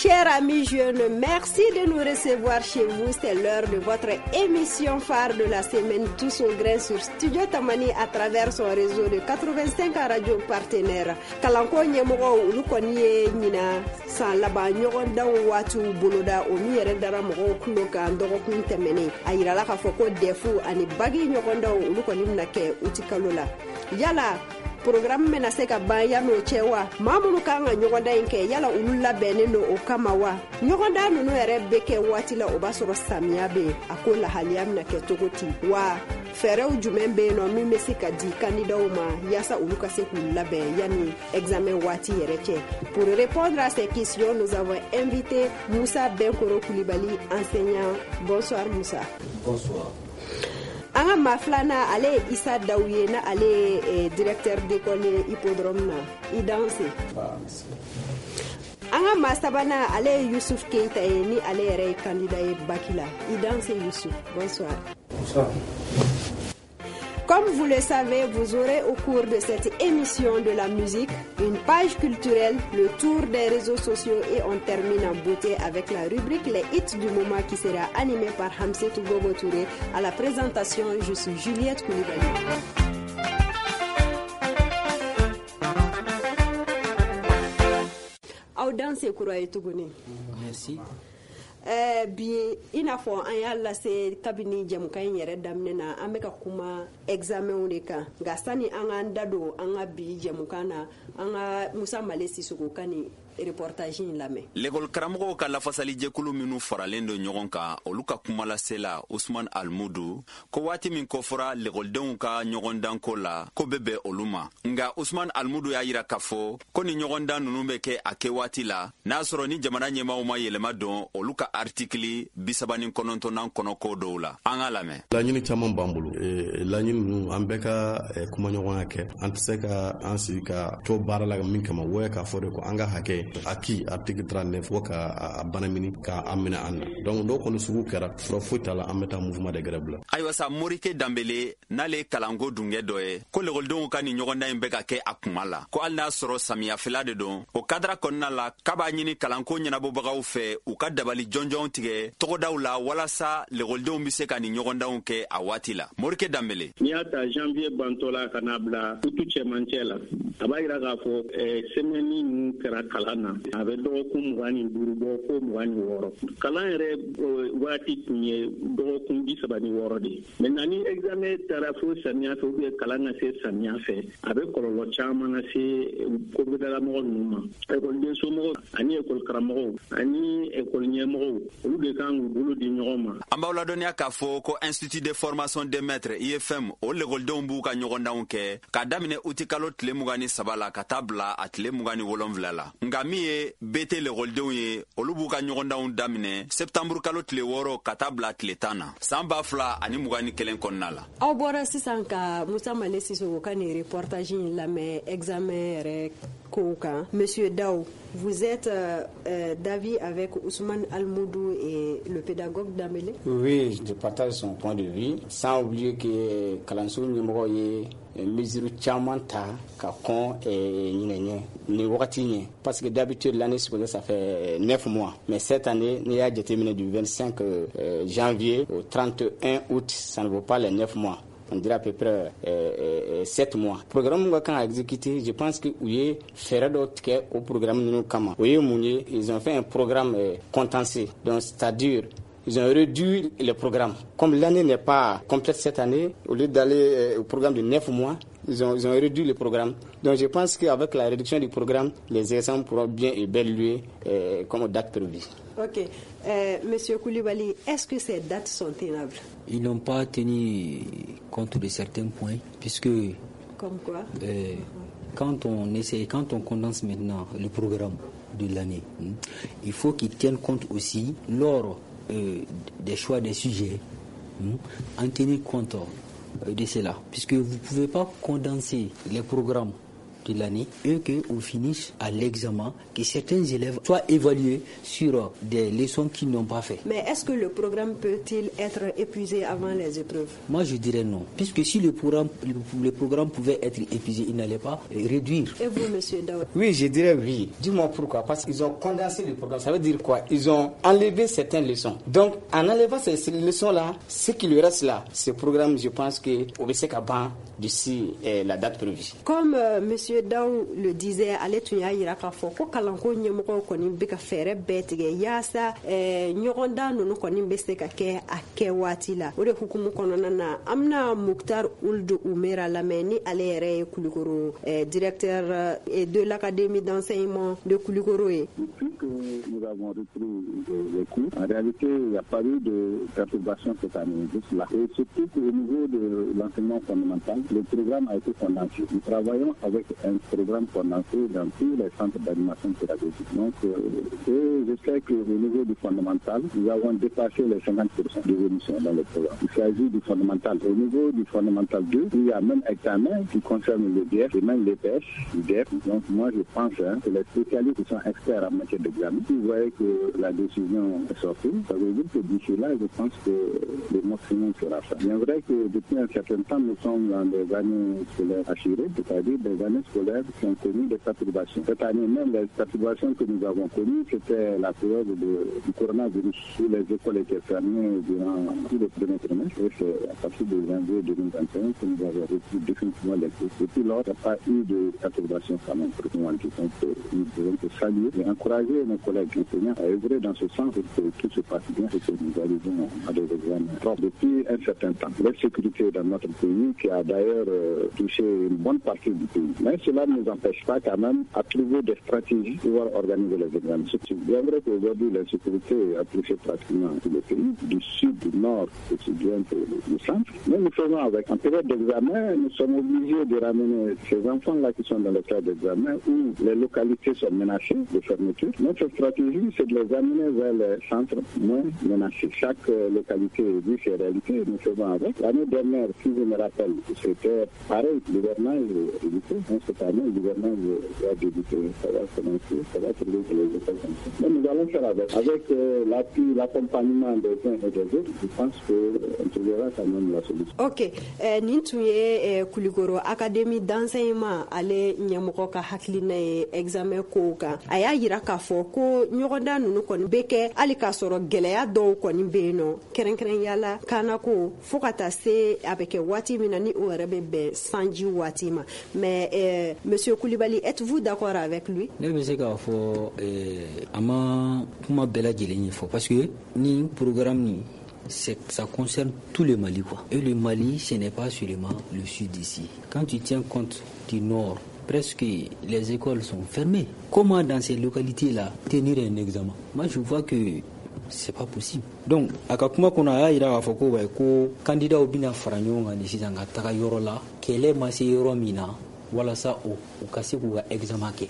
Chers amis jeunes, merci de nous recevoir chez vous. C'est l'heure de votre émission phare de la semaine Tous au grain sur Studio Tamani à travers son réseau de 85 radios partenaires. Kalanko nyemoko ulukoni ye nyina san laba nyogon dan watu boloda o mi yere dara mogo kulo ka ndogo kun temene. Ayira la ka foko defu ani bagi nyogon dan ulukoni mnake utikalola. Yala programme mena se ka ban ya no chewa mamunu kanga nyogonda inke yala ulula bene no okamawa nyogonda no ere beke watila obasoro samia be akola haliam na ketogoti wa ferew jumembe no mi mesika di candidat uma yasa uluka se kulula be yani examen wati yereche. Pour répondre à ces questions, nous avons invité Moussa Benkoro Koulibaly, enseignant. Bonsoir Moussa. Bonsoir. Anga maflana ale Issa Daouye na ale directeur d'école hippodrome na idanse. Anga masabana ale Youssouf Keita ni ale re candidat Bakila idanse Youssouf. Bonsoir. Bonsoir. Comme vous le savez, vous aurez au cours de cette émission de la musique une page culturelle, le tour des réseaux sociaux et on termine en beauté avec la rubrique Les hits du moment qui sera animée par Hamsetou Bobo Touré. À la présentation, je suis Juliette Koulibaly. Audanse Kouraye Tougouni. Merci. Bi ina fɔ an y'a lase kabini jamukan yɛrɛ daminɛ na an bɛ ka kuma examenw de kan nka sani an k'an da don an ka bi jamukan na an ka Musa Male Sisoko ka ni reportage in lamɛn. L'école karamɔgɔw ka lafasali jɛkulu minnu faralen don ɲɔgɔn kan olu ka kumalasela Usman Almudu ko waati min kɔfɔra l'écoledenw ka ɲɔgɔndanko la ko bɛ bɛn olu ma nka Usman Almudu y'a yira k'a fɔ ko ni ɲɔgɔndan ninnu bɛ kɛ a kɛ waati la n'a sɔrɔ ni jamana ɲɛmaaw ma yɛlɛma don olu ka artikili 39 kɔnɔ ko dɔw la an ka lamɛn. Laɲini caman b'an bolo laɲini ninnu an bɛɛ ka kumaɲɔgɔnya kɛ an tɛ se ka an sigi ka to baara la min kama o ye k'a fɔ de ko an ka hakɛ aki article 39 fo ka banamini ka amina anna donc do kono sugu kɛra fura foyi t'a la an bɛ taa mouvement de grève la. Ayiwa sa Morike Dambele n'ale kalanko dungɛ dɔ ye ko l'écoledenw ka ni ɲɔgɔndan in bɛ ka kɛ a kuma la ko hali n'a sɔrɔ samiyafɛla de don o kadira kɔnɔna la k'a b'a ɲini kalanko ɲɛnabɔbagaw fɛ u ka dabali jɔnjɔnw tigɛ tɔgɔdaw la walasa l'écoledenw bɛ se ka ni ɲɔgɔndanw kɛ a waati la. Morike Dambele. N'i y'a ta janvier bantɔla ka n'a bila utu cɛmancɛ la a b'a yira k'a fɔ semaine ninnu kɛra kalan na a bɛ dɔgɔkun 25 bɔ fo 26 kalan yɛrɛ waati tun ye dɔgɔkun 36 de ye maintenant ni examen taara fo samiya fɛ ou bien kalan ka se samiya fɛ a bɛ kɔlɔlɔ caman lase kɔfɛdalamɔgɔ ninnu ma ekɔliden somɔgɔw ani ekɔli karamɔgɔw ani ekɔli ɲɛmɔgɔw olu de kan k'u bolo di ɲɔgɔn ma. An b'aw ladɔnniya k'a fɔ ko Institut de formation des maîtres IFM o l'écoledenw b'u ka ɲɔgɔndanw kɛ k'a daminɛ uti kalo tile 23 la ka taa bila a tile 27 la nka min ye BT l'écoledenw ye olu b'u ka ɲɔgɔndanw daminɛ septembre kalo tile 6 ka taa bila tile 10 na san 2021 kɔnɔna la. Aw bɔra sisan ka Musa Male Sisoko ka ni reportage in lamɛn examen yɛrɛ kow kan. Monsieur Daou, vous êtes d'avis avec Ousmane Almoudou et le pédagogue Dambele? Oui, je partage son point de vue sans oublier que kalanso ɲɛmɔgɔ ye mesure caman ta ka kɔn ɲinɛ ni wagati ɲɛ parce que d'habitude l'année scolaire ça fait 9 mois mais cette année n'i y'a jateminɛ du 25 janvier au 31 août ça ne vaut pas les 9 mois. On dirait à peu près 7 mois. Le programme qu'on a exécuté, je pense qu'il y a fait d'autres au programme nous kama. Ils ont fait un programme contentieux. Donc c'est-à-dire ils ont réduit le programme. Comme l'année n'est pas complète cette année, au lieu d'aller au programme de 9 mois, ils ont réduit le programme. Donc je pense qu'avec la réduction du programme, les examens pourront bien et bel lieu comme date prévue. Ok. Monsieur Koulibaly, est-ce que ces dates sont tenables? Ils n'ont pas tenu compte de certains points, puisque... Comme quoi? Quand on condense maintenant le programme de l'année, il faut qu'ils tiennent compte aussi, lors des choix des sujets, en tenir compte de cela, puisque vous ne pouvez pas condenser les programmes de l'année et qu'on finisse à l'examen, que certains élèves soient évalués sur des leçons qu'ils n'ont pas fait. Mais est-ce que le programme peut-il être épuisé avant les épreuves? Moi, je dirais non. Puisque si le programme pouvait être épuisé, il n'allait pas réduire. Et vous, monsieur Daoud? Oui, je dirais oui. Dis-moi pourquoi. Parce qu'ils ont condensé le programme. Ça veut dire quoi? Ils ont enlevé certaines leçons. Donc, en enlevant ces leçons-là, ce qui lui reste là, ce programme, je pense qu'on va se caban d'ici la date prévue. Comme monsieur Daoud le disait, ale tun y'a yira k'a fɔ ko kalanko ɲɛmɔgɔw kɔni bɛ ka fɛɛrɛ bɛɛ tigɛ yaasa ɲɔgɔndan ninnu kɔni bɛ se ka kɛ a kɛ waati la. O de hukumu kɔnɔna na an bɛna Muktar Ould Oumera lamɛn ni ale yɛrɛ ye Kulikoro directeur de l'académie d'enseignement de Kulikoro ye. Depuis que nous avons repris les cours, en réalité, il n'y a pas eu de perturbation cette année. Et surtout au niveau de l'enseignement fondamental, le programme a été condensé. Nous travaillons avec un programme condensé dans tous les centres d'animation pédagogique. Donc, et je sais qu'au niveau du fondamental, nous avons dépassé les 50% d'évolution dans le programme. Il s'agit du fondamental. Au niveau du fondamental 2, il y a même examen qui concerne le DF et même l'EPS, l'UDF. Donc, moi, je pense que les spécialistes qui sont experts en matière d'examen, vous voyez que la décision est sortie. Ça veut dire que d'ici là, je pense que le maximum sera fait. Il est vrai que depuis un certain temps, nous sommes dans des années scolaires assurées, c'est-à-dire des années scolaires qui ont connu des perturbations. Cette année même, les perturbations que nous avons connues, c'était la période du coronavirus, où les écoles étaient fermées durant tout le premier trimestre. Et c'est à partir de janvier 2021 que nous avons repris définitivement les cours. Depuis lors, il n'y a pas eu de perturbations quand même proprement dit. Donc, nous devons saluer et encourager nos collègues enseignants à œuvrer dans ce sens pour que tout se passe bien et que nous arrivions à des examens propres depuis un certain temps. L'insécurité dans notre pays, qui a d'ailleurs touché une bonne partie du pays. Mais cela ne nous empêche pas quand même à trouver des stratégies pour pouvoir organiser les examens. C'est bien vrai qu'aujourd'hui, l'insécurité a touché pratiquement tout le pays, du sud, du nord, aussi bien que du centre. Mais nous faisons avec. En période d'examen, nous sommes obligés de ramener ces enfants-là qui sont dans le cadre d'examen où les localités sont menacées de fermeture. Notre stratégie, c'est de les amener vers les centres moins menacés. Chaque localité vit ses réalités, nous faisons avec. L'année dernière, si je me rappelle, c'était pareil, l'hivernage est débuté. Cette année, l'hivernage va débuter. Ça va commencer, ça va trouver que les écoles comme ça. Mais nous allons faire avec. Avec l'appui, l'accompagnement des uns et des autres, je pense qu'on trouvera quand même la solution. Ok. Nin tun ye Kulikoro académie d'enseignement ale ɲɛmɔgɔ ka hakilina ye examen kow kan. A y'a yira k'a fɔ ko ɲɔgɔndan ninnu kɔni bɛ kɛ hali k'a sɔrɔ gɛlɛya dɔw kɔni bɛ yen nɔ kɛrɛnkɛrɛnya la kaanako fo ka taa se a bɛ kɛ waati min na ni o yɛrɛ bɛ bɛn sanji waati ma. Mais monsieur Koulibaly, êtes-vous d'accord avec lui? Ne bɛ se k'a fɔ a ma kuma bɛɛ lajɛlen ɲɛfɔ parce que ni programme ni ça concerne tout le Mali quoi. Et le Mali, ce n'est pas seulement le sud ici. Quand tu tiens compte du nord, presque les écoles sont fermées. Comment dans ces localités-là tenir un examen? Moi, je vois que c'est pas possible. Donc, à kakuma kona ira afoko ba ko candidat obina faranyo nga disi nga taka yoro la kele masi yoro mina wala sa o kasi ku examen ke.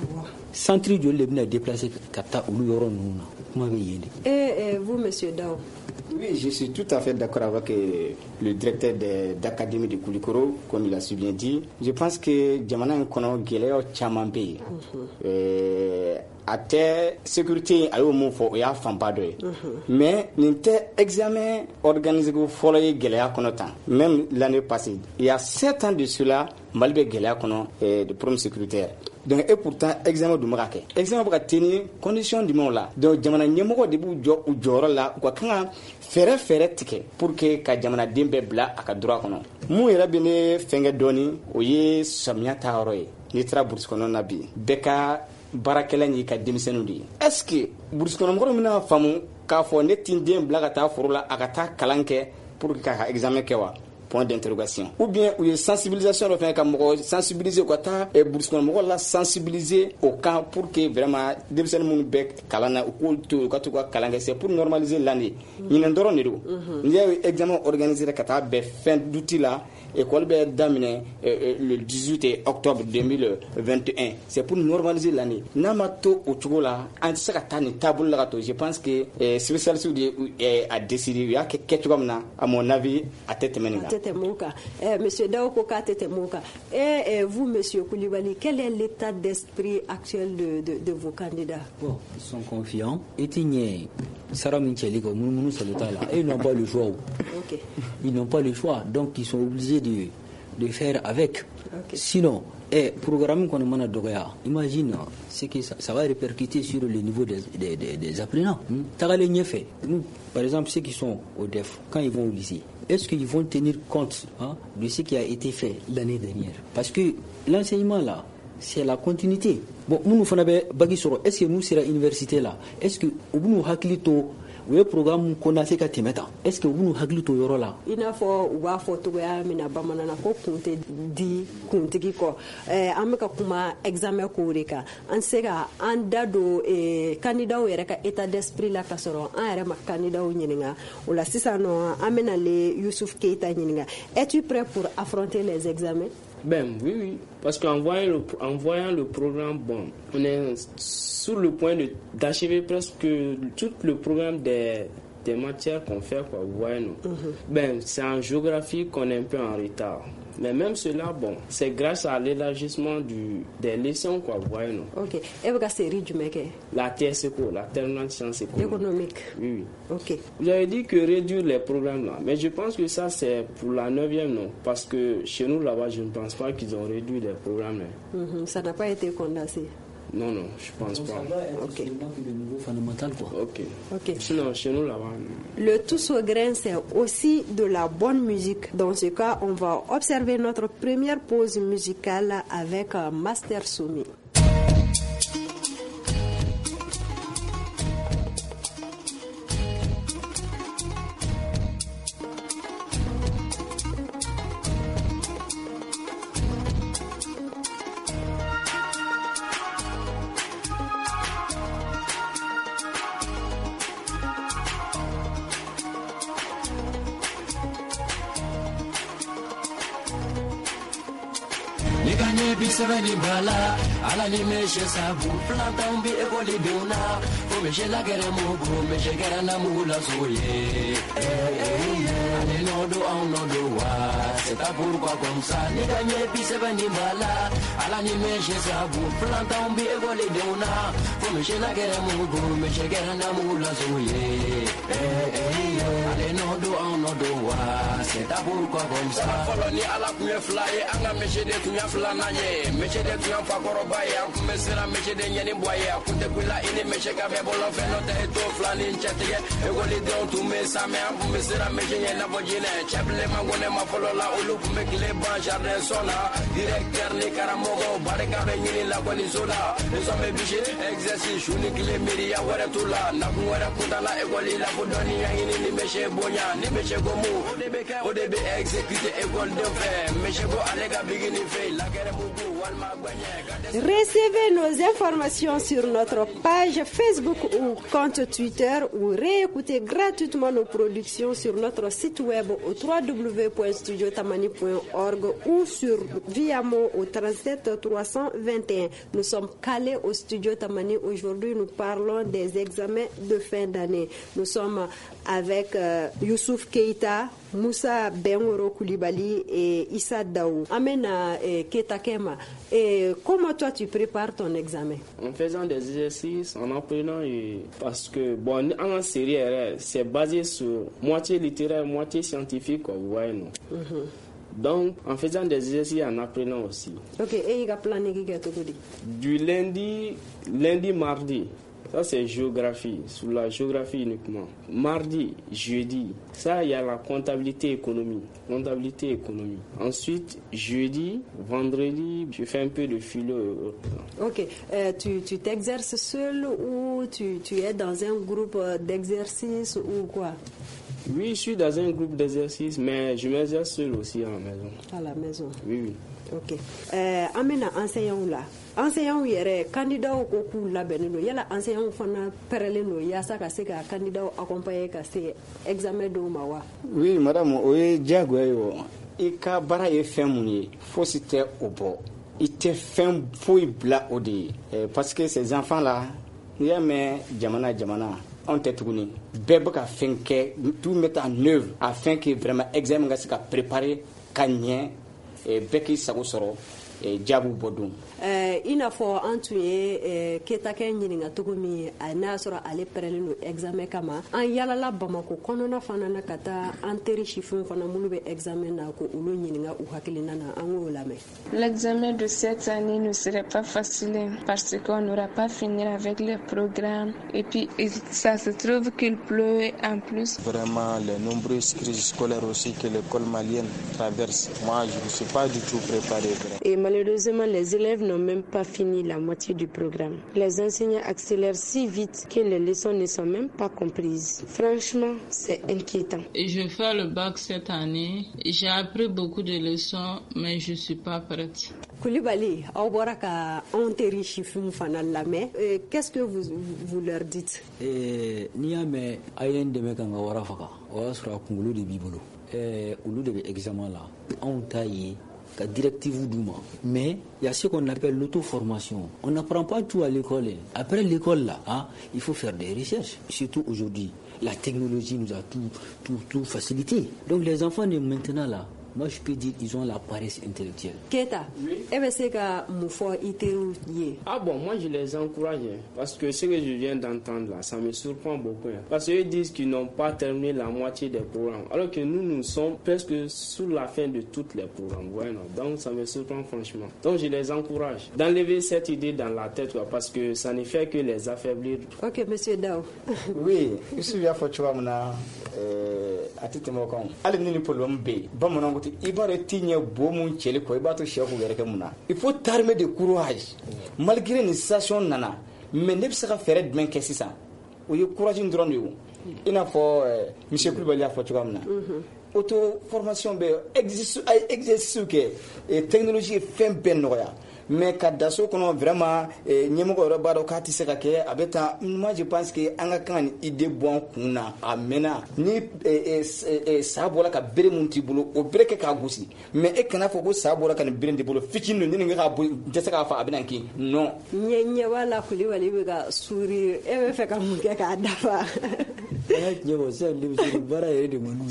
Centre de l'ebna déplacer kata ulu yoro nuna. Kuma be yende. Et vous monsieur Dao? Oui, je suis tout à fait d'accord avec le directeur d'académie de Kulikoro, comme il a si bien dit. Je pense que Djamana Nkono Géleo Tchamambe, à terre, sécurité, à l'eau, il y a un pas de. Mais, n'était examen organisé pour foyer Gélea Konotan. Même l'année passée, il y a 7 ans de cela, Malbé Gélea Kono, de problèmes sécuritaires. Donc, et pourtant, examen du Marake. Examen pour tenir condition du monde là. Donc, Djamana Nyemoko debu ou Joro là, quoi, quand fere tike pour que ka jamana dembe bla aka droit kono mu yera bene fenge doni o ye samia taaro ye ni tra bourse kono nabi beka barakela ni ka demisenu di est-ce que bourse kono ngoro mina famu ka fo netin dem bla ka ta furula aka ta kalanke pour que ka examen kewa point d'interrogation ou bien ou sensibilisation de faire comme sensibiliser quoi ta et bourse kono la sensibiliser au camp pour que vraiment demisenu mun bek kalana ou to ka to kalanke c'est pour normaliser l'année ni ndoro ni do ni examen organisé ka ta be fin d'outil là école be damine le 18 octobre 2021 c'est pour normaliser l'année namato au chogola en saka tani table là je pense que spécial sur a décidé il y a quelque chose comme à mon avis à tête menina Temoka, monsieur Daokoka Tetemoka. Et vous, monsieur Koulibaly, quel est l'état d'esprit actuel de vos candidats? Bon, ils sont confiants. Et Sarah Mincheliko, Mounou Salotala, et ils n'ont pas le choix. Okay. Ils n'ont pas le choix, donc ils sont obligés de faire avec. Okay. Sinon, programme qu'on a Doria, imagine ce que ça va répercuter sur le niveau des apprenants. Nous, par exemple, ceux qui sont au DEF, quand ils vont au lycée, est-ce qu'ils vont tenir compte de ce qui a été fait l'année dernière? Parce que l'enseignement là, c'est la continuité. Bon, nous faisons bagi soro. Est-ce que nous sera université là? Est-ce que nous haklito le programme qu'on a fait qu'à Temeta? Est-ce que nous haklito yoro là? Il a faut ou a faut tout ya mina bamana na ko kunte di kunte ki ko ameka kuma examen ko reka an sega an dado candidat o reka état d'esprit la kasoro an era ma candidat o nyininga o la sisano amena le Youssouf Keita nyininga. Es-tu prêt pour affronter les examens? Ben oui, parce qu'en voyant le programme, bon, on est sur le point d'achever presque tout le programme des matières qu'on fait, quoi, vous voyez, nous. Ben, c'est en géographie qu'on est un peu en retard. Mais même cela, bon, c'est grâce à l'élargissement des leçons, quoi, vous voyez, non? Ok. Et vous avez du mec? La TSECO, la Terminale Sciences économiques. Oui. Ok. Vous avez dit que réduire les programmes là, mais je pense que ça c'est pour la 9e, non? Parce que chez nous là-bas, je ne pense pas qu'ils ont réduit les programmes là. Ça n'a pas été condensé. Non, je pense pas. Ok. Le niveau fondamental, quoi. Ok. Sinon, chez nous là-bas. Le tous au grain, c'est aussi de la bonne musique. Dans ce cas, on va observer notre première pause musicale avec Master Soumi. Seveni bala ala ni meshe sabu planta umbi egoli duna fo meshe la gere mugu meshe gere na mula soye ale no do on no do wa c'est pas pourquoi comme ça ni gagné puis seveni bala ala ni meshe sabu planta umbi egoli duna fo meshe la gere mugu meshe gere na mula soye ale no do on no do wa c'est pas pourquoi comme ça follow ni ala kumye fly anga meshe de kumya flana ye meche de tuan fa koroba ya kumesera meche de nyeni boye akunte kula ini meche ka be bolo fe no te to flani nchete ye egoli don tu me same kumesera meche nyela bojine chable mangone ma folo la ulu kumekile ban jardin sona directeur ni karamogo bare ka be nyini la goli sola les hommes biche exercice unique le miri ya wara tula na kuwara kundala egoli la bodoni ya ini ni meche bonya ni meche gomu odebe exécuter egol de fe meche go alega bigini fe la gere mugu. Recevez nos informations sur notre page Facebook ou compte Twitter ou réécoutez gratuitement nos productions sur notre site web au www.studiotamani.org ou sur Viamo au 37 321. Nous sommes calés au Studio Tamani. Aujourd'hui, nous parlons des examens de fin d'année. Nous sommes avec Youssouf Keita, Moussa Benworo Koulibaly et Issa Daou. Amena Keita Kema. Et comment toi tu prépares ton examen? En faisant des exercices, en apprenant, parce que bon, en série, c'est basé sur moitié littéraire, moitié scientifique, quoi, vous voyez, non? Donc, en faisant des exercices, en apprenant aussi. Ok, et il y a plané du lundi, mardi. Ça, c'est géographie, sur la géographie uniquement. Mardi, jeudi, ça, il y a la comptabilité économie. Ensuite, jeudi, vendredi, je fais un peu de philo. Ok. Tu t'exerces seul ou tu es dans un groupe d'exercice ou quoi? Oui, je suis dans un groupe d'exercice, mais je m'exerce seul aussi à la maison. À la maison? Oui. Ok. Amena, enseignant là. Enseignant yere candidat ko ku labeno yala enseignant fana pereleno ya saka seka candidat accompagner ka se examen do mawa. Oui, madame, oye diago yo. Ika bara ye fɛn mun ye fosi tɛ o bɔ i tɛ fɛn foyi bila o de ye parce que ces enfants là n'i y'a mɛn jamana on tɛ tuguni bɛɛ bɛ ka fɛn kɛ tout mettre en œuvre afin que vraiment examen ka se ka préparer ka ɲɛ bɛɛ k'i sago sɔrɔ jaabiw bɔ don. I n'a fɔ an tun ye Ketakɛ ɲininka cogo min n'a y'a sɔrɔ ale pɛrɛlen don examen kama an yalala Bamako kɔnɔna fana na ka taa an teri sifinw fana minnu bɛ examen na ko olu ɲininka u hakilina na an k'o lamɛn. L'examen de cette année ne serait pas facile parce qu'on n'aura pas fini avec les programmes et puis ça se trouve qu'il pleut en plus. Vraiment les nombreuses crises scolaires aussi que l'école malienne traverse. Moi je ne suis pas du tout préparé. Et malheureusement les élèves n'ont même pas fini la moitié du programme. Les enseignants accélèrent si vite que les leçons ne sont même pas comprises. Franchement, c'est inquiétant. Je fais le bac cette année. J'ai appris beaucoup de leçons, mais je ne suis pas prête. Koulibaly, qu'est-ce que vous leur dites? Niame ayen de mekanga warafaka. Wasra kungulu de bibolo. Ulu de examen là. On taille la directive Douma. Mais il y a ce qu'on appelle l'auto-formation. On n'apprend pas tout à l'école. Après l'école, là, il faut faire des recherches. Surtout aujourd'hui, la technologie nous a tout facilité. Donc les enfants de maintenant, là, moi je peux dire qu'ils ont la paresse intellectuelle. Keta, ah bon, moi je les encourage parce que ce que je viens d'entendre là, ça me surprend beaucoup. Parce qu'ils disent qu'ils n'ont pas terminé la moitié des programmes, alors que nous sommes presque sur la fin de tous les programmes. Ouais, non. Donc ça me surprend franchement. Donc je les encourage d'enlever cette idée dans la tête quoi, parce que ça ne fait que les affaiblir. Ok, monsieur Dao. Oui, je suis bien fort, tu vois, à tout moment. Allez, nous problème B. Bon, mon il faut t'armer de courage malgré une situation nana mais ne se faire de même que ça ou y courage ndron yo ina fo monsieur Koulibaly a fo tuamna auto formation be existe que technologie fait ben noya mais kada so kono vraiment nyemo ko roba do ka tise ka ke abeta moi je pense que anga kan idée bon kuna amena ni sabola ka bere munti bulu o bere ke ka gusi mais e kana fo ko sabola kan bere ndi bulu fikinu ni nga ka jese ka fa abenanki non nyenye wala Koulibaly be ka sourire e be fe ka mun ke ka dafa nyebo se ndi bi bara yede manu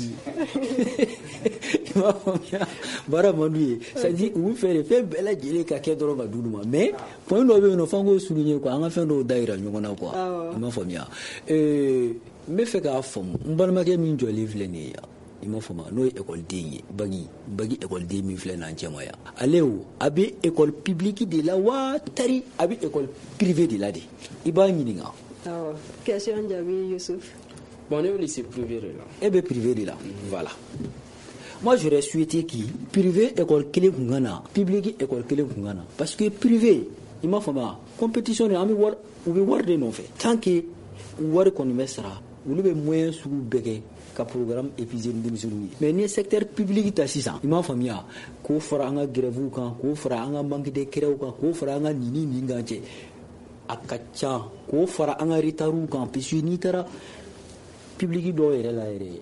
bara manu ça dit où faire bela jele ka ke mais pour nous on faut souligner quoi en fin de daira ñona quoi ma famia me fait ka fam mbalma ke min joli vleni ya ima fama no école de bagi école de mi vlena njema ya aleo abi école publique de la wa tari abi école privée de la de iba ñininga question Jabi Youssouf. Bon, on est au lycée privé là. Eh bien privé de là, voilà. Moi, j'aurais souhaité qui privé école clé kungana, public école clé kungana. Parce que privé, il m'a fait ma compétition de ami war ou be war de non fait. Tant que war qu'on met ça, ou le moyen sous bégué ka programme épisé de misuru. Mais ni secteur public ta 600. Il m'a fait mia ko fara nga grève kan, ko fara nga manque de créo kan, ko fara nga nini ninganche. Akacha ko fara nga retaru kan, puis ni tara public do yere la yere.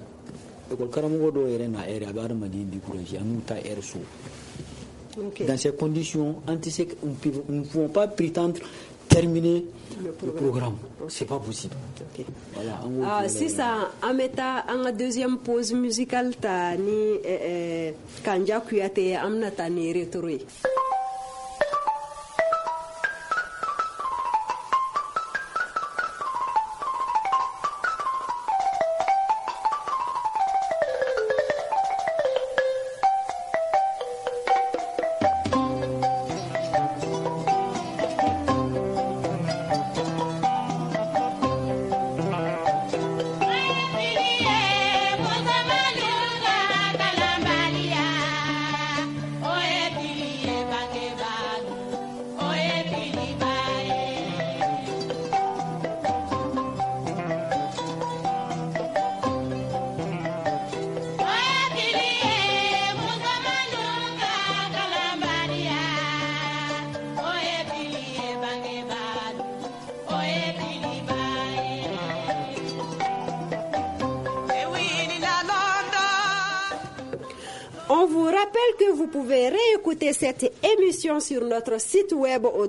Dans ces conditions, nous ne pouvons pas prétendre terminer le programme. C'est pas possible. Okay. Voilà, si ça, on met en deuxième pause musicale, tani Kanja Kuyate amna tani retrouvé. Bye. On vous rappelle que vous pouvez réécouter cette émission sur notre site web au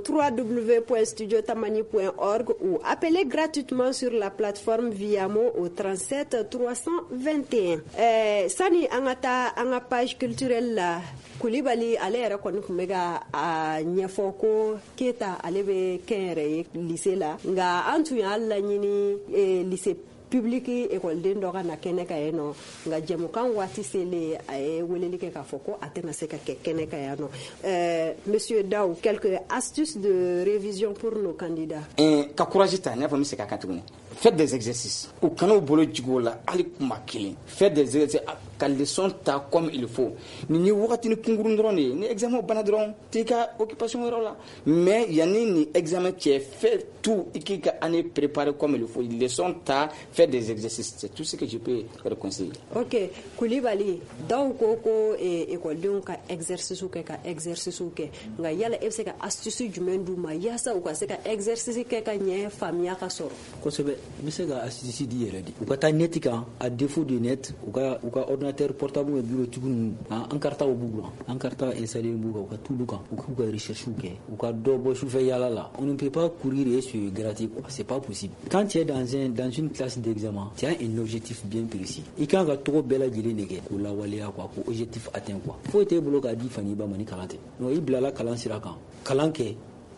www.studiotamani.org ou appeler gratuitement sur la plateforme Viamo au 37 321. Sani angata anga page culturelle la Kulibali ale yɛrɛ kɔni kun bɛ ka a ɲɛfɔ ko Keta ale bɛ kɛnyɛrɛ ye lycée la nka an tun y'a laɲini lycée public école dɔ ka na kɛnɛ ka yen nɔ nka jɛmukan waati selen a ye weleli kɛ k'a fɔ ko a tɛna se ka kɛ kɛnɛ ka yan nɔ. Monsieur Daou, quelques astuces de révision pour nos candidats. Ka courage ta n'a fɔ n bɛ se ka kan tuguni. Faites des exercices. U kana u bolo jigo la hali kuma kelen. Faites des exercices ka leçon ta comme il faut. Ni wagati ni kunkurun dɔrɔn de ye ni examen bana dɔrɔn t'i ka occupation yɔrɔ la mais yanni ni examen cɛ fais tout i k'i ka année préparer comme il faut. Leçon ta fais des exercices. C'est tout ce que je peux leur conseiller. Ok, Kulibali, daw ko écoledenw ka exercice kɛ ka exercice kɛ nka yala e bɛ se ka astuce jumɛn d'u ma yaasa u ka se ka exercice kɛ ka ɲɛ faamuya ka sɔrɔ. Kosɛbɛ n bɛ se ka astuce di yɛrɛ de u ka taa net kan à défaut de net u ka ordinateur portable bureau tigiw ninnu an karitaw b'u la an karita installé b'u kan u ka t'olu kan u k'u ka recherche kɛ u ka dɔ bɔ sufɛ yala la on ne peut pas courir et se gratter quoi, c'est pas possible. Quand tu es dans une classe d'examen tu as un objectif bien précis i kan ka tɔgɔ bɛɛ lajɛlen de kɛ k'o lawaleya quoi ko objectif atteint quoi foyi t'e bolo k'a di fani ba ma ni kalan tɛ non i bilala kalan sira kan kalan kɛ.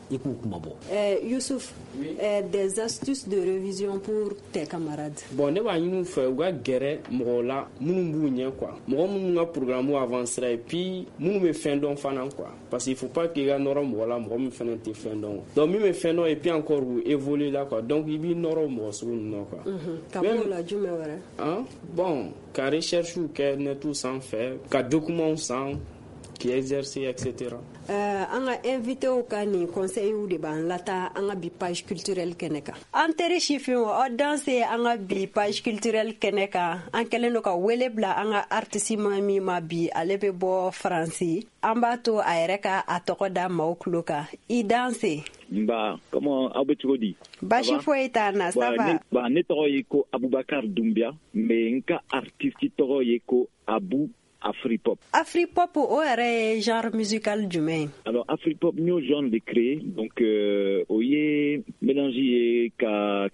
Youssouf, des astuces de révision pour tes camarades. Bon, ne b'a ɲini u fɛ u ka gɛrɛ mɔgɔw la minnu b'u ɲɛ quoi mɔgɔ minnu ka programme avancera et puis minnu bɛ fɛn dɔn fana quoi parce qu'il faut pas qu'il y ait nɔrɔ mɔgɔ la mɔgɔ min fana tɛ fɛn dɔn donc min bɛ fɛn dɔn et puis encore u évoluer là quoi donc i b'i nɔrɔ mɔgɔ sugu ninnu na quoi. Ka b'o la jumɛn wɛrɛ. Bon, ka recherche kɛ netu sanfɛ ka documents san qui exercer etc. An ka invité o ka nin conseil de b'an lata an ka bi page culturelle kɛnɛ kan. An teri sifinw aw danse an ka bi page culturelle kɛnɛ kan an kɛlen don ka wele bila an ka artiste min ma bi ale bɛ bɔ Faransi an b'a to a yɛrɛ ka a tɔgɔ da maaw tulo kan i danse. Nba, comment aw bɛ cogo di? Baasi foyi t'an na, ça va? Ne tɔgɔ ye ko Abubakar Doumbia mais n ka artiste tɔgɔ ye ko Abu Afripop. Afripop o yɛrɛ genre musical jumɛn? Alors Afripop new genre de créé donc o ye mélange ye ka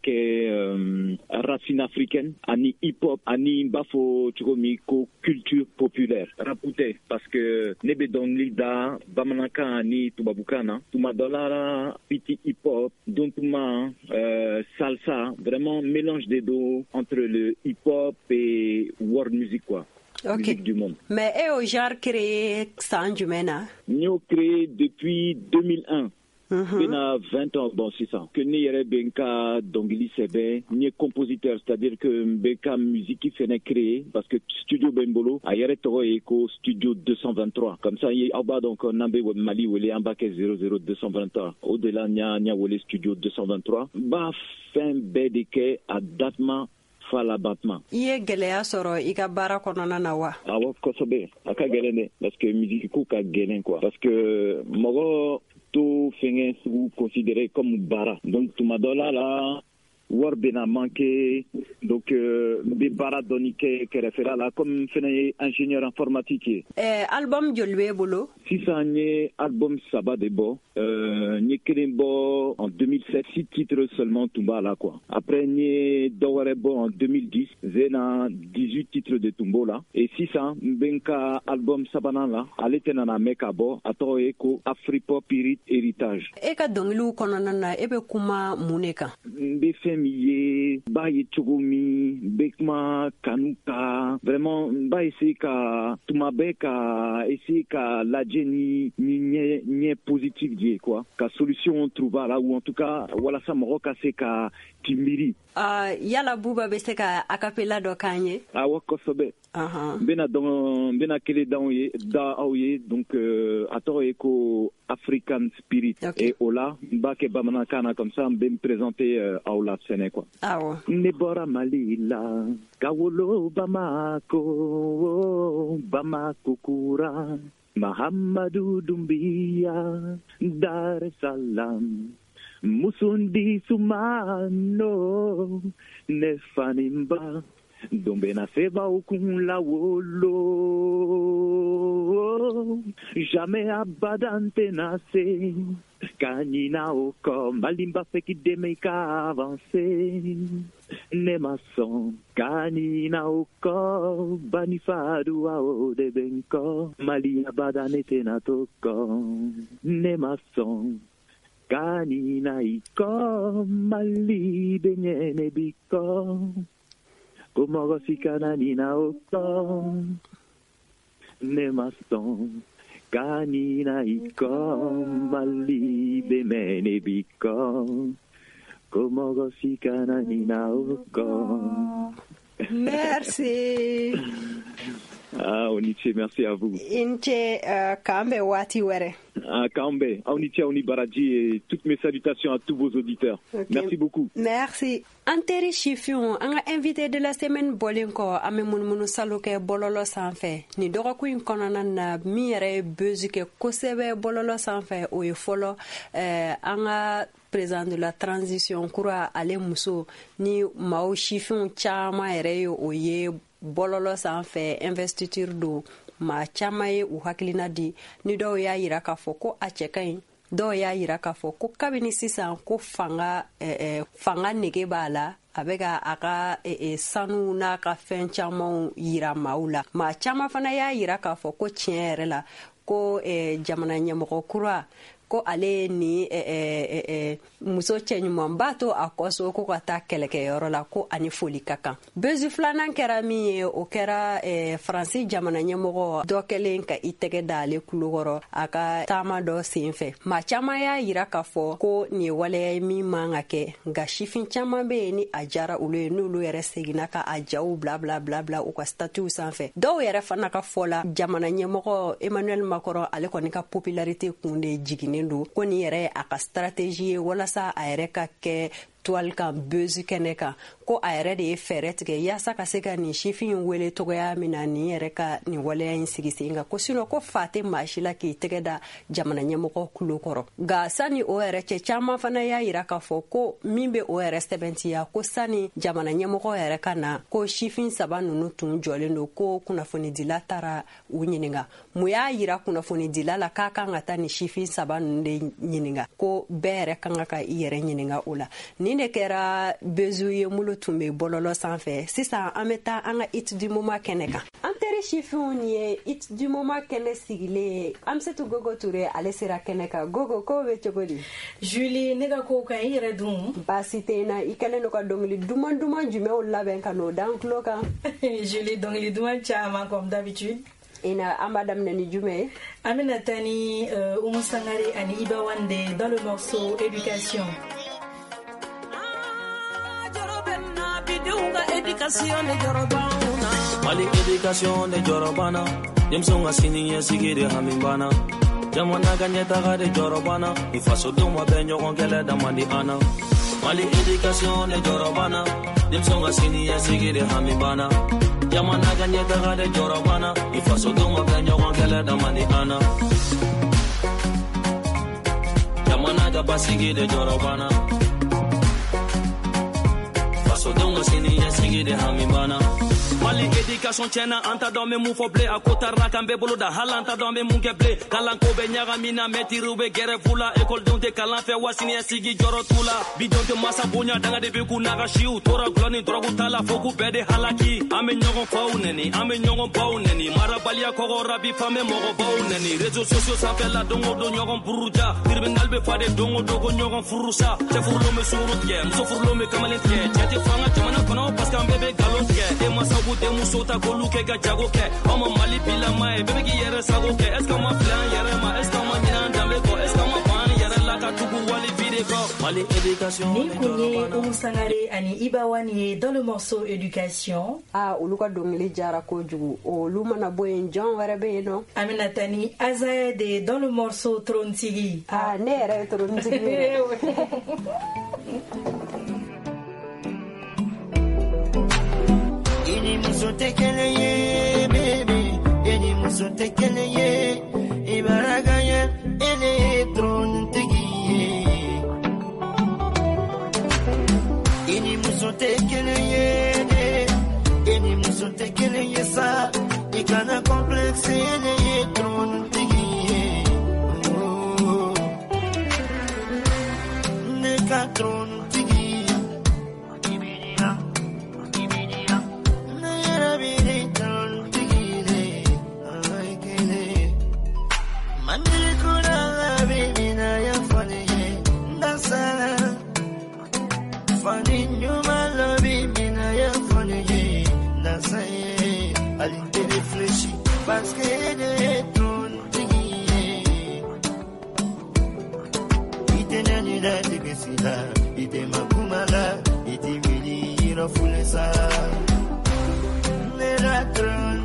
kɛ racine africaine ani hip hop ani b'a fɔ cogo min ko culture populaire rapute parce que ne bɛ dɔnkili da bamanankan ani tubabukan na tuma dɔ la petit hip hop don tuma salsa vraiment mélange des deux entre le hip hop et world music quoi. Ok. Du monde. Mais au genre créé sans jumena? Nous créé depuis 2001. Il a 20 ans, bon, c'est ça. Que Neyere Benka Dongili Sebe, ni compositeur, c'est-à-dire que Benka musique qui fait créer, parce que Studio Bembolo, a Yere Toro Eco Studio 223. Comme ça, il y a donc Nambe Mali, où il est en bas 00223. Au-delà, il y a Studio 223. Bah, fin BDK à datement. I ye gɛlɛya sɔrɔ i ka baara kɔnɔna na wa? Awɔ kosɛbɛ a ka gɛlɛn dɛ parce que musique ko ka gɛlɛn quoi parce que mɔgɔ to fɛngɛ sugu considéré comme baara donc tuma dɔ la wari bɛna manqué donc n bɛ baara dɔɔni kɛ kɛrɛfɛla la comme n fana ye ingénieur informatique ye. Album joli b'e bolo? Sisan n ye album 3 de bɔ n ye kelen bɔ en 2007 6 titres seulement tun b'a la quoi après n ye dɔ wɛrɛ bɔ en 2010 zena 18 titres de tun b'o la et sisan n bɛ n ka album 3nan la ale tɛna na mɛn ka bɔ a tɔgɔ ye ko Afripop Heritage. E ka dɔnkiliw kɔnɔna na e bɛ kuma mun de kan? N bɛ fɛn min ye b'a ye cogo min n bɛ kuma kanu kan vraiment n b'a essayer ka tuma bɛɛ ka essayer ka lajɛ ni ɲɛ positive ye quoi ka solution trouver la ou en tout cas walasa mɔgɔ ka se ka timiri. Yala Buba bɛ se ka acapella dɔ k'an ye? Awɔ kosɛbɛ. N bɛna kelen da aw ye donc a tɔgɔ ye ko African Spirit. Et o la n b'a kɛ bamanankan na comme ça n bɛ n présenter aw la sɛnɛ quoi. Awɔ. Ne bɔra Mali la ka wolo Bamako kura Mahamadu Doumbia Dar es Salaam Musundi Sumano Nefanimba Dombe na seba ukun la wolo oko, jamais abadante nase. Kanina oko, malimba feki demeka avance. Nemason, kanina oko, banifadu ao de benko. Mali abadanete natoko. Nemason, kanina iko, mali benyene biko. Kumogo sikana nina oko. Nemason, kanina iko, mali bemene biko. Kumogo sikana nina oko. Merci. Oniche, merci à vous. Inche Kambe Wati Were. Kambe, Oniche, Onibaraji et toutes mes salutations à tous vos auditeurs. Okay. Merci beaucoup. Merci. Anteri Chifion, un invité de la semaine Bolinko, Amemun Saloke Bololo Sanfe. Ni Dorokuin Konanan, Mire Buzuke, Kosebe Bololo Sanfe, ou Yefolo, Anga. Président de la transition kura ale muso ni maaw chifin caman yɛrɛ ye o ye bɔlɔlɔ sanfɛ investiture do maa caman ye u hakilina di ni dɔw y'a yira k'a fɔ ko a cɛ ka ɲi dɔw y'a yira k'a fɔ ko kabini sisan ko fanga nege b'a la a bɛ ka a ka sanu n'a ka fɛn camanw yira maaw la maa caman fana y'a yira k'a fɔ ko tiɲɛ yɛrɛ la ko jamana ɲɛmɔgɔ kura ko ale ni muso cɛɲumanba to a kɔsɔ ko ka taa kɛlɛkɛyɔrɔ la ko ani foli ka kan bezi filanan kɛra min ye o kɛra faransi jamana ɲɛmɔgɔ dɔ kɛlen ka i tɛgɛ da ale kulokɔrɔ a ka taama dɔ sen fɛ maa caman y'a yira k'a fɔ ko nin ye waleya min man ka kɛ nka sifin caman bɛ yen ni a jara olu ye n'olu yɛrɛ seginna ka a jaw bila u ka statuw sanfɛ dɔw yɛrɛ fana ka fɔ la jamana ɲɛmɔgɔ Emmanuel Macron ale kɔni ka popularité kun de jiginnen do ko ni yɛrɛ a ka stratégie ye walasa a yɛrɛ ka kɛ toile kan buzz kɛnɛ kan ko a yɛrɛ de ye fɛɛrɛ tigɛ yaasa ka se ka nin sifin wele togoya min na nin yɛrɛ ka nin waleya in sigi sen kan ko sinon ko fa tɛ maa si la k'i tɛgɛ da jamana ɲɛmɔgɔ kulo kɔrɔ nka sani o yɛrɛ cɛ caman fana y'a yira k'a fɔ ko min bɛ o yɛrɛ sɛbɛntiya ko sani jamana ɲɛmɔgɔ yɛrɛ ka na ko sifin saba ninnu tun jɔlen do ko kunnafonidila taara u ɲininka mun y'a yira kunnafonidila la k'a kan ka taa nin sifin saba ninnu de ɲininka ko bɛɛ yɛrɛ kan ka i yɛrɛ ɲininka o la nin de kɛra bezu ye mulu tun bɛ bɔlɔlɔ sanfɛ sisan an bɛ taa an ka it du moment kɛnɛ kan an teri sifinw ni ye it du moment kɛnɛ sigilen Amsatou Gogo Touré ale sera kɛnɛ kan Gogo ko bɛ cogo di Julie ne ka ko kan i yɛrɛ dun baasi tɛ na i kɛlen do ka dɔnkili duman jumɛnw labɛn ka n'o dan tulo kan Julie dɔnkili duman caman comme d'habitude ina an b'a daminɛ ni jumɛn ye an bɛna taa ni Oumou Sangaré ani Iba Wande dans le morceau Éducation. Mali éducation de jorobana demsonga sini sigi de hamimbana jamana ganye taga de jorobana ifaso duma benyo ongele damandi ana Mali éducation de jorobana demsonga sini sigi de hamimbana jamana ganye taga de jorobana ifaso duma benyo ongele damandi ana jamana ga basigi de jorobana faso duma sini sigi de hamimbana Mali éducation tiena anta dome mu fo ble akota raka mbe bolo da halanta dome mu ke ble kalan ko be nyaga mina metiru be gere fula école donte kalan fe wasini sigi joro tula bi donte masa bonya danga de be ku naga shiu tora gloni drogu tala foku be de halaki ame nyogon fauneni mara balia ko rabi fame mo go fauneni réseaux sociaux ça fait la dongo do nyogon buruja tribunal be fade dongo do go nyogon furusa te furlo me surut ke so furlo me kamalen ke te fanga jamana kono parce que bebe galon ke e masa Demusota goluke ga jago ke Oma mali bila mae bebe ki yere sago ke Eska ma plan yere ma eska ma nyan dambe ko Eska ma pan yere la ka tugu wali vide ko Mali éducation Nikonye Oumou Sangaré ani Iba Wande dans le morceau Éducation olu ka dongili jara ko jugu olu mana boyen jon wɛrɛ be yen no Amina Tani Azaede dans le morceau Trontigi ne yɛrɛ Trontigi Eni muso tekeleye baby Eni muso tekeleye Ibaragaya Electrontigi Eni muso tekeleye Eni muso tekeleye sa Ikana complexe Electrontigi allez te réfléchir, parce que de trop ite nanina tigesila, ite makumala, ite mili irafulesa, nera tron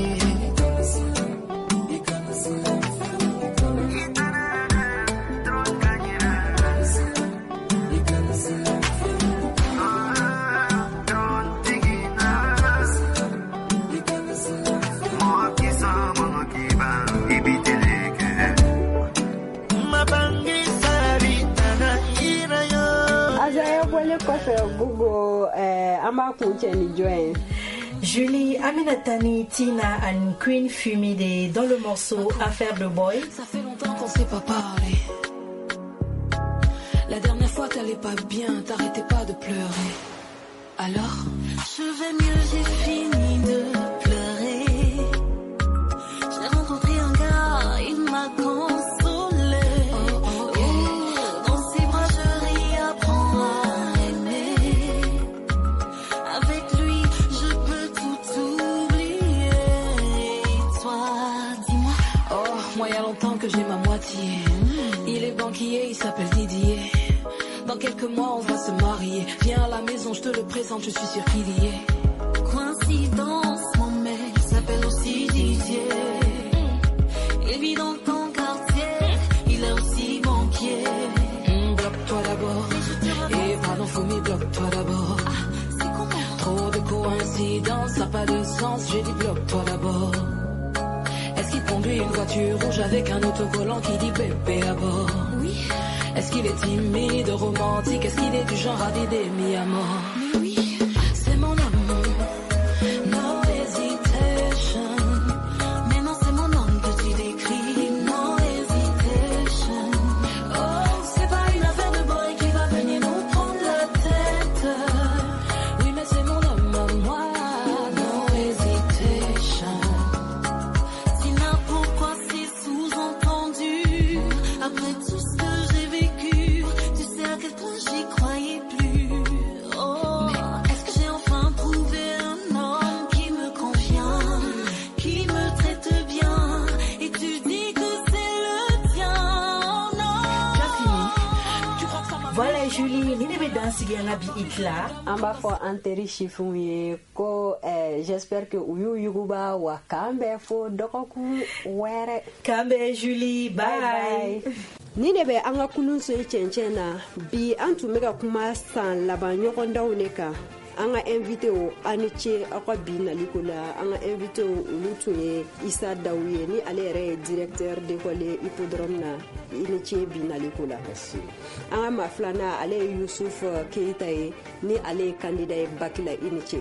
Julie, Aminatani, Tina and Queen Fumide dans le morceau Affaire de Boy. Ça fait longtemps qu'on s'est pas parlé. La dernière fois t'allais pas bien, t'arrêtais pas de pleurer. Alors, je vais mieux, j'ai fini de pleurer. J'ai rencontré un gars, il m'a consolé. Dans ses bras je ris, apprends à aimer. Avec lui je peux tout oublier. Et toi, dis-moi. Oh, moi y a longtemps que j'ai ma moitié. Il est banquier, il s'appelle Didier. Dans quelques mois on va se marier. Viens à la maison, je te le présente, je suis sûre qu'il y est. Coïncidence, mon mec s'appelle aussi Didier. Il vit dans ton quartier, il est aussi banquier. Bloque-toi d'abord, et pardon Foumi, bloque-toi d'abord. Trop de coïncidences, ça n'a pas de sens, j'ai dit bloque-toi d'abord. Est-ce qu'il conduit une voiture rouge avec un autocollant qui dit bébé à bord? Oui. Est-ce qu'il est timide, romantique? Est-ce qu'il est du genre à l'idée mis à mort? Mais oui, c'est mon amour, no hesitation. Mais non, c'est mon homme que tu décris, no hesitation. Oh, c'est pas une affaire de boy qui va venir nous prendre la tête. Oui, mais c'est mon homme à moi, no hesitation. Tina, pourquoi c'est sous-entendu? Après tout ce que j'ai vécu, tu sais à quel point j'y croyais plus. Oh, mais est-ce que j'ai enfin trouvé un homme qui me convient, qui me traite bien, et tu dis que c'est le tien? Non. Tu as fini? Tu crois que ça va? Voilà Julie, ni ne be dansi na bi itla. Amba fo anteri chifuye ko j'espère que uyu yuguba wa kambe fo dokoku were. Kambe Julie, bye. Ni ne be an ka kunun so cɛncɛn na bi an tun bɛ ka kuma san laban ɲɔgɔndanw ne kan. An ka invité o a ni ce aw ka bi naliko la. An ka invité o olu tun ye Isa Dawu ye ni ale yɛrɛ ye directeur d'école hippodrome na i ni ce bi naliko la. An ka maa filanan ale ye Yusuf Keita ye ni ale ye candidat ye bac la i ni ce.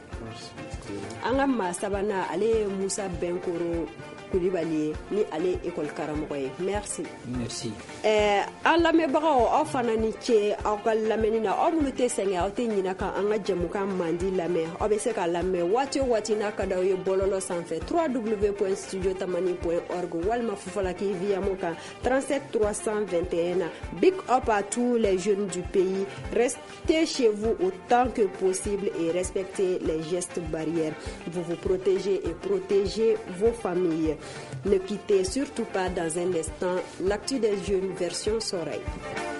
An ka maa sabanan ale ye Musa Benkoro Kulibali ni ale école karamɔgɔ ye. Merci. Merci. An lamɛnbagaw aw fana ni ce aw ka lamɛnni na aw minnu tɛ sɛgɛn aw tɛ ɲinɛ kan an ka jɛmukan mandi lamɛn aw bɛ se ka lamɛn waati o waati n'a ka d'aw ye bɔlɔlɔ sanfɛ www.studiotamani.org walima Fufalaki Viamo kan 37 321 na. Big up à tous les jeunes du pays. Restez chez vous autant que possible et respectez les gestes barrières. Vous vous protégez et protégez vos familles. Ne quittez surtout pas dans un instant l'actu des jeunes version Soreille.